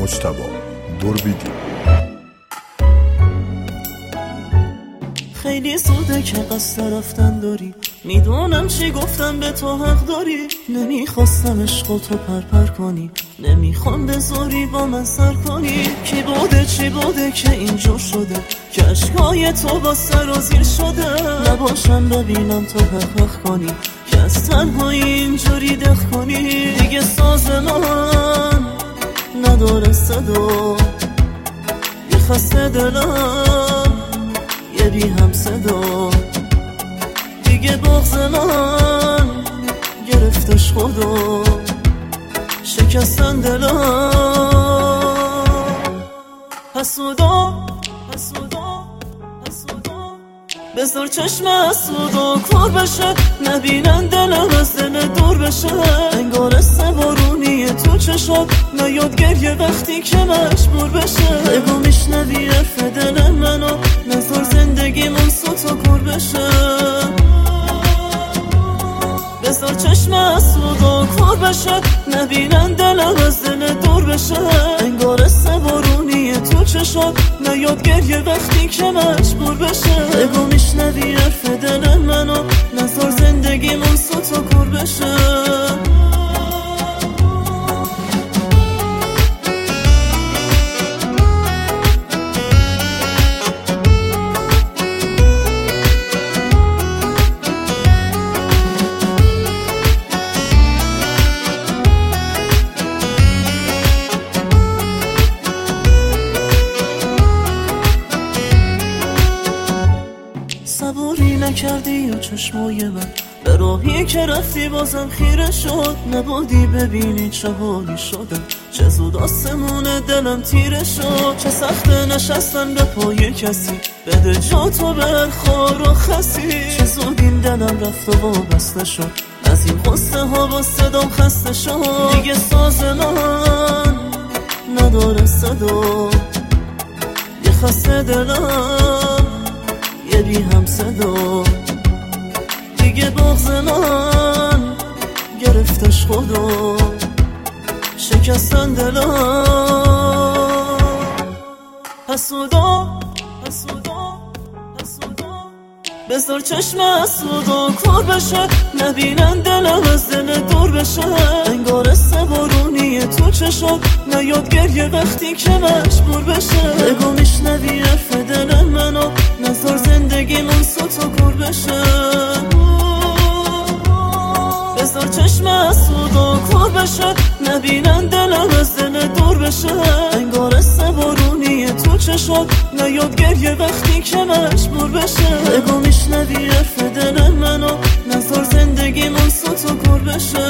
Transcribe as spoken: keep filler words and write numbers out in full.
مجتبی دوربیدی. خیلی زوده که قصد رفتن داری، میدونم چی گفتم به تو حق داری. نمیخواستم عشق تو پرپر کنی، نمیخوام به زوری با من سر کنی. کی بوده چی بوده که اینجور شده که عشقای تو با سر و زیر شده. نباشم ببینم تو حق حق کنی که از تنهایی اینجوری دخ کنی. دیگه ساز من نداره صدا، یه خسته دلم یه بی هم صدا. دیگه بغض من گرفتش خدا، شکستن دلم. حسودا حسودا حسودا بذار چشم حسودا کور بشه، نبینن دلم از دل دور بشه. انگار سه بارونیه تو چشات، نیاد گریه وقتی که مجبور بشه. بگو میشنوی حرف دل منو، نذار زندگیمون سوت و کور بشه. بذار چشم حسودا کور بشه، نبینن دلم از دل دور بشه. انگار سه بارونیه تو چشات، نیاد گریه وقتی که مجبور بشه. بگو میشنوی حرف دل منو، نذار زندگیمون سوت و کور بشه. صبوری نکردی یا چشمای من، به راهی که رفتی بازم خیره شد. نبودی ببینی چه حالی شدم، چه زود آسمون دلم تیره شد. چه سخته نشستن به پای کسی، بده جا تو بر خار و خسی. چه زود این دلم رفت و وابسته شد، از این غصه ها با صدام خسته شد. دیگه ساز من نداره صدا، یه خسته دلم یه بی هم صدا. دیگه بغض من گرفتش خدا، شکستن دلم. حسودا حسودا حسودا بذار چشم حسودا کور بشه، نبینن دلم از دل دور بشه. انگار سه بارونیه تو چشات، نیاد گریه وقتی که مجبور بشه. بگو میشنوی حرف دل منو، نذار زندگیمون سوت و کور بشه. بذار چشم حسودا کور بشه، نبینن دلم از دل دور بشه. انگار سه بارونیه تو چشات، نیاد گریه وقتی که مجبور بشه. بگو میشنوی حرف دل منو، نذار زندگیمون سوت و کور بشه.